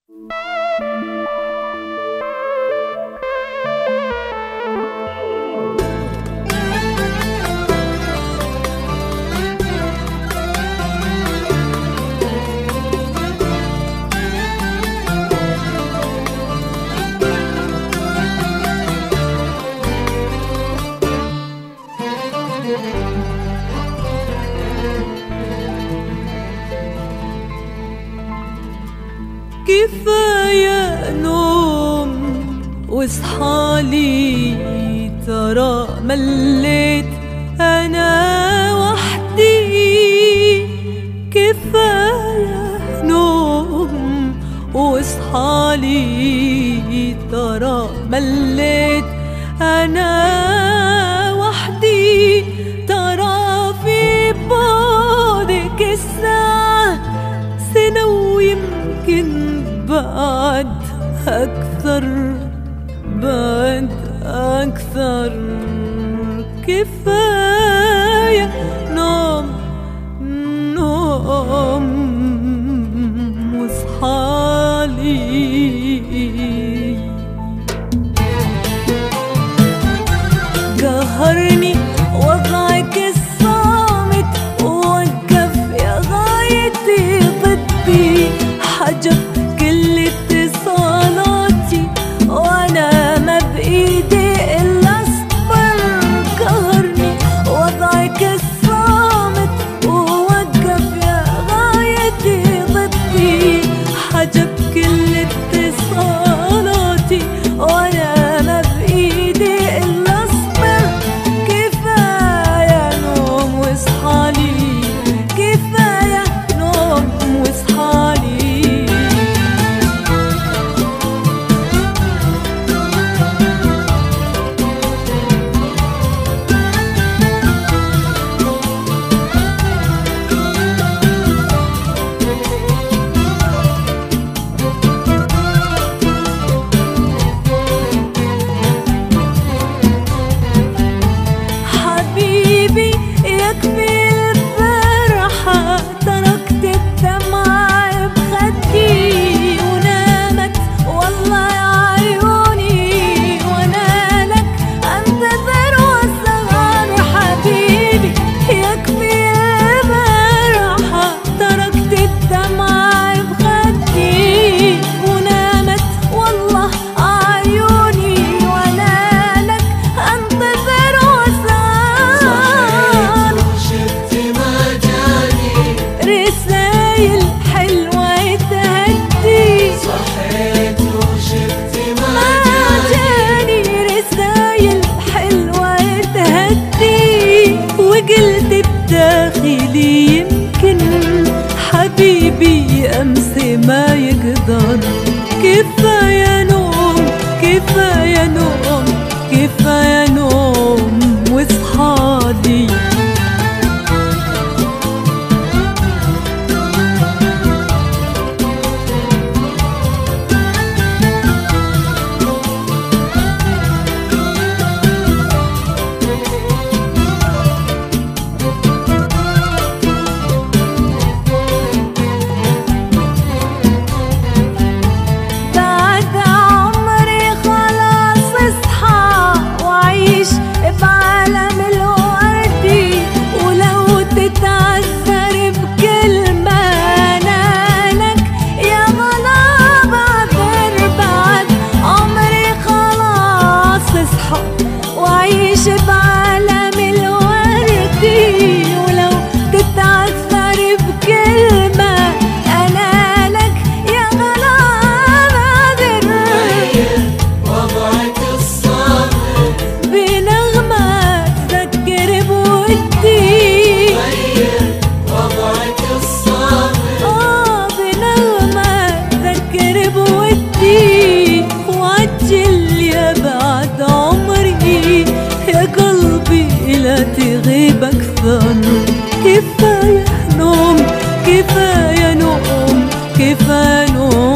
كفاية نوم واصحالي، ترى مليت أنا وحدي. كفاية نوم واصحالي، ترى مليت أنا وحدي. ترى في بعدك الساعة سنة ويمكن بعد أكثر، بعد أكثر. كفاية نوم نوم واصحالي. قهرني وضعك الصامت، ووقف يا غايتي ضدي. حجب كل اتصالاتي، وانا ما بايدي الا اصبر. قهرني وضعك الصامت، ووقف يا غايتي ضدي. حجب كل اتصالاتي، وانا ما بايدي الا اصبر. كفايه نوم واصحالي، كفايه نوم واصحالي. حبيبي يكفي الفرحة، تركت الدمع بخدي. ونامت والله يا عيوني، وانا لك انتظر واسهر. حبيبي يكفي الفرحة، تركت الدمع بخدي. ونامت والله عيوني، وانا لك انتظر واسهر. شفت ما جاني رسايل حلوة تهدي، صحيت وشفت ما جاني رسايل حلوة تهدي. وقلت بداخلي يمكن حبيبي أمس ما يقدر. كفاية نوم، كفاية نوم، كفاية نوم واصحالي. بعد عمري خلاص اصحى، وعيش بعالم الوردي. ولو تتعذر بكلمة أنا لك يا غلا بعذر. بعد عمري خلاص اصحى، وعيش بعالم الوردي. ولو تتعذر بكلمة أنا لك يا غلا بعذر. وضعك الصامت، بنغمة تذكر بودي. وضعك الصامت. بنغمة تذكر بودي. وعجل يا بعد عمري، يا قلبي لا تغيب أكثر. كفاية نوم، كفاية نوم، كفاية نوم